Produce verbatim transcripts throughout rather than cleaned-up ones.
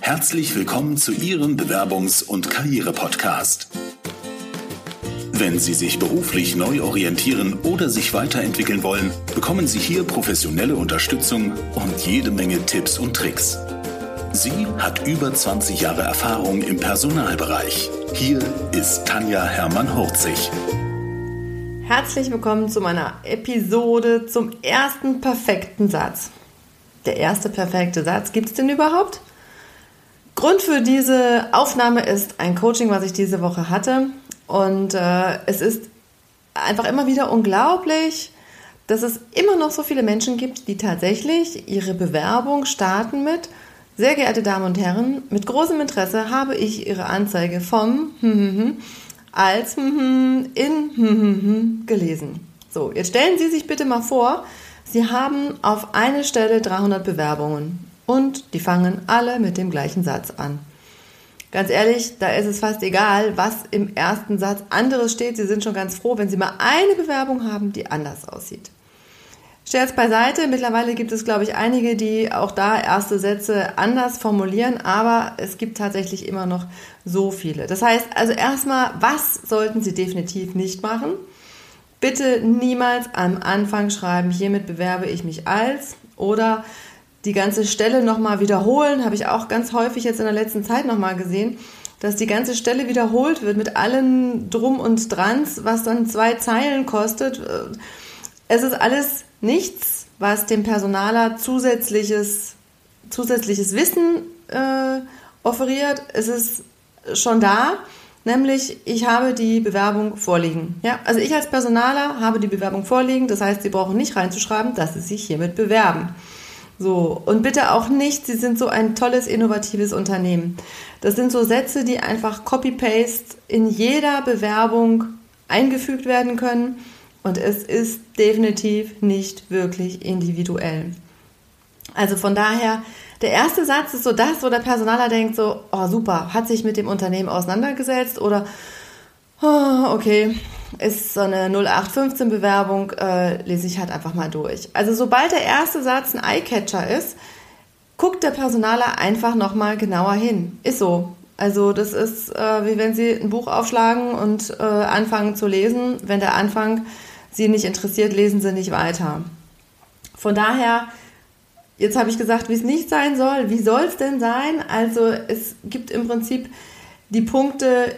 Herzlich willkommen zu Ihrem Bewerbungs- und Karriere-Podcast. Wenn Sie sich beruflich neu orientieren oder sich weiterentwickeln wollen, bekommen Sie hier professionelle Unterstützung und jede Menge Tipps und Tricks. Sie hat über zwanzig Jahre Erfahrung im Personalbereich. Hier ist Tanja Hermann-Hurzig. Herzlich willkommen zu meiner Episode zum ersten perfekten Satz. Der erste perfekte Satz, gibt es den überhaupt? Grund für diese Aufnahme ist ein Coaching, was ich diese Woche hatte. Und äh, es ist einfach immer wieder unglaublich, dass es immer noch so viele Menschen gibt, die tatsächlich ihre Bewerbung starten mit: Sehr geehrte Damen und Herren, mit großem Interesse habe ich Ihre Anzeige vom als in gelesen. So, jetzt stellen Sie sich bitte mal vor, Sie haben auf eine Stelle dreihundert Bewerbungen und die fangen alle mit dem gleichen Satz an. Ganz ehrlich, da ist es fast egal, was im ersten Satz anderes steht. Sie sind schon ganz froh, wenn Sie mal eine Bewerbung haben, die anders aussieht. Scherz beiseite, mittlerweile gibt es, glaube ich, einige, die auch da erste Sätze anders formulieren, aber es gibt tatsächlich immer noch so viele. Das heißt, also erstmal, was sollten Sie definitiv nicht machen? Bitte niemals am Anfang schreiben, hiermit bewerbe ich mich als, oder die ganze Stelle nochmal wiederholen, habe ich auch ganz häufig jetzt in der letzten Zeit nochmal gesehen, dass die ganze Stelle wiederholt wird mit allen Drum und Drans, was dann zwei Zeilen kostet. Es ist alles nichts, was dem Personaler zusätzliches, zusätzliches Wissen äh, offeriert. Es ist schon da, nämlich ich habe die Bewerbung vorliegen. Ja, also ich als Personaler habe die Bewerbung vorliegen, das heißt, Sie brauchen nicht reinzuschreiben, dass Sie sich hiermit bewerben. So, und bitte auch nicht, Sie sind so ein tolles, innovatives Unternehmen. Das sind so Sätze, die einfach Copy-Paste in jeder Bewerbung eingefügt werden können. Und es ist definitiv nicht wirklich individuell. Also von daher, der erste Satz ist so das, wo der Personaler denkt so: oh super, hat sich mit dem Unternehmen auseinandergesetzt, oder oh, okay, ist so eine null acht fünfzehn Bewerbung, äh, lese ich halt einfach mal durch. Also sobald der erste Satz ein Eyecatcher ist, guckt der Personaler einfach nochmal genauer hin. Ist so. Also das ist äh, wie wenn Sie ein Buch aufschlagen und äh, anfangen zu lesen. Wenn der Anfang Sie nicht interessiert, lesen Sie nicht weiter. Von daher, jetzt habe ich gesagt, wie es nicht sein soll. Wie soll es denn sein? Also es gibt im Prinzip die Punkte: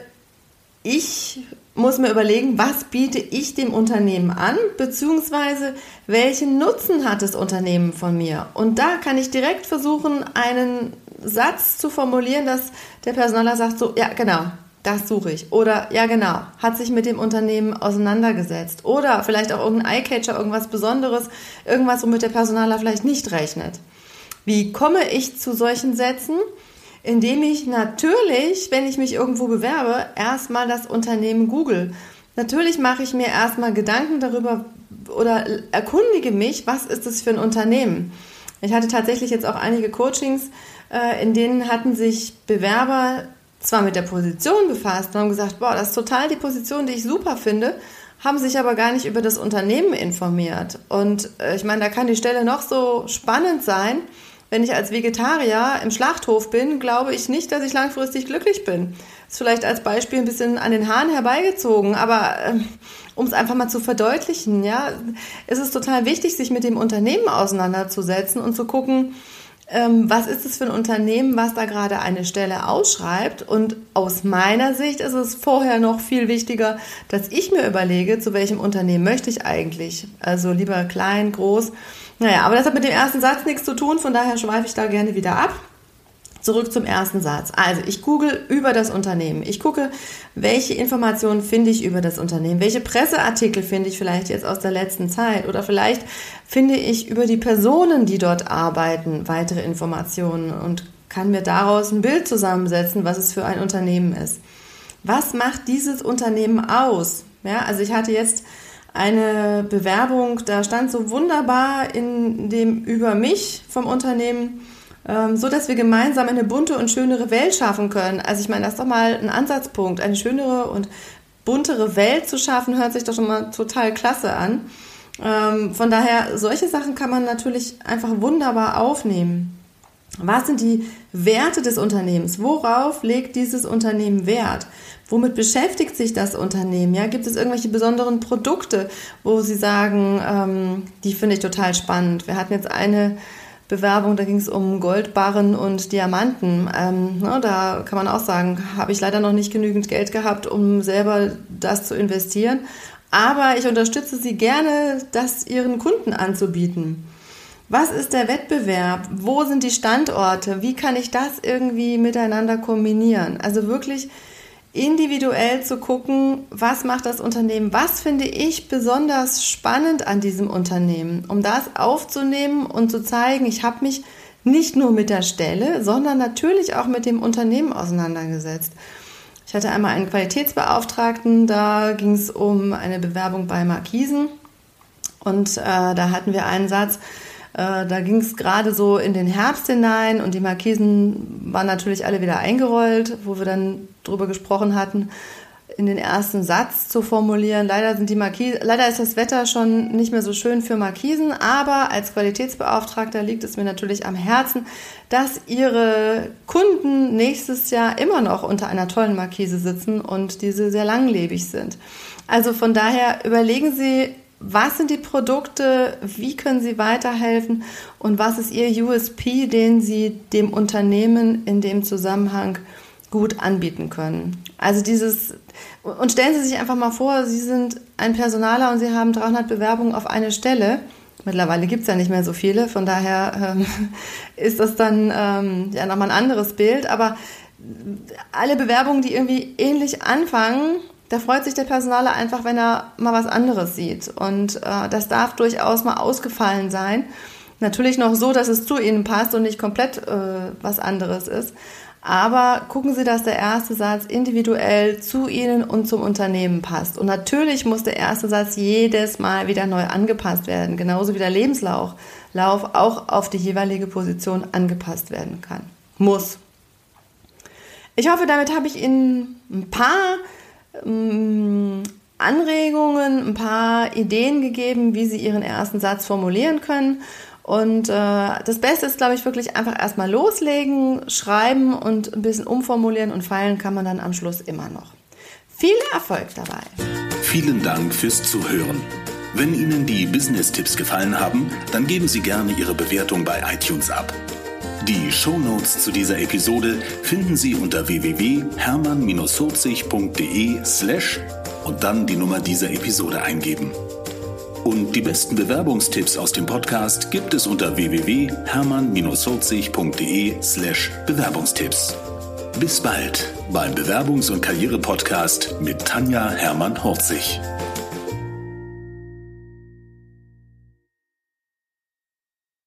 Ich muss mir überlegen, was biete ich dem Unternehmen an, beziehungsweise welchen Nutzen hat das Unternehmen von mir? Und da kann ich direkt versuchen, einen Satz zu formulieren, dass der Personaler sagt so: ja genau, das suche ich. Oder ja genau, hat sich mit dem Unternehmen auseinandergesetzt. Oder vielleicht auch irgendein Eyecatcher, irgendwas Besonderes, irgendwas, womit der Personaler vielleicht nicht rechnet. Wie komme ich zu solchen Sätzen? Indem ich natürlich, wenn ich mich irgendwo bewerbe, erstmal das Unternehmen google. Natürlich mache ich mir erstmal Gedanken darüber oder erkundige mich, was ist das für ein Unternehmen. Ich hatte tatsächlich jetzt auch einige Coachings, in denen hatten sich Bewerber zwar mit der Position befasst und haben gesagt, boah, das ist total die Position, die ich super finde, haben sich aber gar nicht über das Unternehmen informiert. Und ich meine, da kann die Stelle noch so spannend sein. Wenn ich als Vegetarier im Schlachthof bin, glaube ich nicht, dass ich langfristig glücklich bin. Das ist vielleicht als Beispiel ein bisschen an den Haaren herbeigezogen, aber äh, um es einfach mal zu verdeutlichen, ja, ist es total wichtig, sich mit dem Unternehmen auseinanderzusetzen und zu gucken, ähm, was ist es für ein Unternehmen, was da gerade eine Stelle ausschreibt. Und aus meiner Sicht ist es vorher noch viel wichtiger, dass ich mir überlege, zu welchem Unternehmen möchte ich eigentlich. Also lieber klein, groß. Naja, aber das hat mit dem ersten Satz nichts zu tun, von daher schweife ich da gerne wieder ab. Zurück zum ersten Satz. Also ich google über das Unternehmen. Ich gucke, welche Informationen finde ich über das Unternehmen. Welche Presseartikel finde ich vielleicht jetzt aus der letzten Zeit. Oder vielleicht finde ich über die Personen, die dort arbeiten, weitere Informationen und kann mir daraus ein Bild zusammensetzen, was es für ein Unternehmen ist. Was macht dieses Unternehmen aus? Ja, also ich hatte jetzt eine Bewerbung, da stand so wunderbar in dem über mich vom Unternehmen, ähm, so dass wir gemeinsam eine bunte und schönere Welt schaffen können. Also ich meine, das ist doch mal ein Ansatzpunkt. Eine schönere und buntere Welt zu schaffen, hört sich doch schon mal total klasse an. Ähm, von daher, solche Sachen kann man natürlich einfach wunderbar aufnehmen. Was sind die Werte des Unternehmens? Worauf legt dieses Unternehmen Wert? Womit beschäftigt sich das Unternehmen? Ja, gibt es irgendwelche besonderen Produkte, wo Sie sagen, ähm, die finde ich total spannend? Wir hatten jetzt eine Bewerbung, da ging es um Goldbarren und Diamanten. Ähm, ne, da kann man auch sagen, habe ich leider noch nicht genügend Geld gehabt, um selber das zu investieren. Aber ich unterstütze Sie gerne, das Ihren Kunden anzubieten. Was ist der Wettbewerb? Wo sind die Standorte? Wie kann ich das irgendwie miteinander kombinieren? Also wirklich individuell zu gucken, was macht das Unternehmen? Was finde ich besonders spannend an diesem Unternehmen? Um das aufzunehmen und zu zeigen, ich habe mich nicht nur mit der Stelle, sondern natürlich auch mit dem Unternehmen auseinandergesetzt. Ich hatte einmal einen Qualitätsbeauftragten, da ging es um eine Bewerbung bei Markisen und äh, da hatten wir einen Satz, da ging es gerade so in den Herbst hinein und die Markisen waren natürlich alle wieder eingerollt, wo wir dann drüber gesprochen hatten, in den ersten Satz zu formulieren. Leider sind die Markisen, leider ist das Wetter schon nicht mehr so schön für Markisen, aber als Qualitätsbeauftragter liegt es mir natürlich am Herzen, dass Ihre Kunden nächstes Jahr immer noch unter einer tollen Markise sitzen und diese sehr langlebig sind. Also von daher überlegen Sie, was sind die Produkte, wie können Sie weiterhelfen und was ist Ihr U S P, den Sie dem Unternehmen in dem Zusammenhang gut anbieten können. Also dieses, und stellen Sie sich einfach mal vor, Sie sind ein Personaler und Sie haben dreihundert Bewerbungen auf eine Stelle. Mittlerweile gibt es ja nicht mehr so viele, von daher ähm, ist das dann ähm, ja nochmal ein anderes Bild. Aber alle Bewerbungen, die irgendwie ähnlich anfangen, da freut sich der Personaler einfach, wenn er mal was anderes sieht. Und äh, das darf durchaus mal ausgefallen sein. Natürlich noch so, dass es zu Ihnen passt und nicht komplett äh, was anderes ist. Aber gucken Sie, dass der erste Satz individuell zu Ihnen und zum Unternehmen passt. Und natürlich muss der erste Satz jedes Mal wieder neu angepasst werden. Genauso wie der Lebenslauf Lauf auch auf die jeweilige Position angepasst werden kann. Muss. Ich hoffe, damit habe ich Ihnen ein paar Anregungen, ein paar Ideen gegeben, wie Sie Ihren ersten Satz formulieren können. Und äh, das Beste ist, glaube ich, wirklich einfach erstmal loslegen, schreiben und ein bisschen umformulieren und feilen kann man dann am Schluss immer noch. Viel Erfolg dabei! Vielen Dank fürs Zuhören. Wenn Ihnen die Business-Tipps gefallen haben, dann geben Sie gerne Ihre Bewertung bei iTunes ab. Die Shownotes zu dieser Episode finden Sie unter w w w punkt hermann vierzig punkt de slash und dann die Nummer dieser Episode eingeben. Und die besten Bewerbungstipps aus dem Podcast gibt es unter w w w punkt hermann vierzig punkt de slash Bewerbungstipps. Bis bald beim Bewerbungs- und Karriere-Podcast mit Tanja Hermann-Horzig.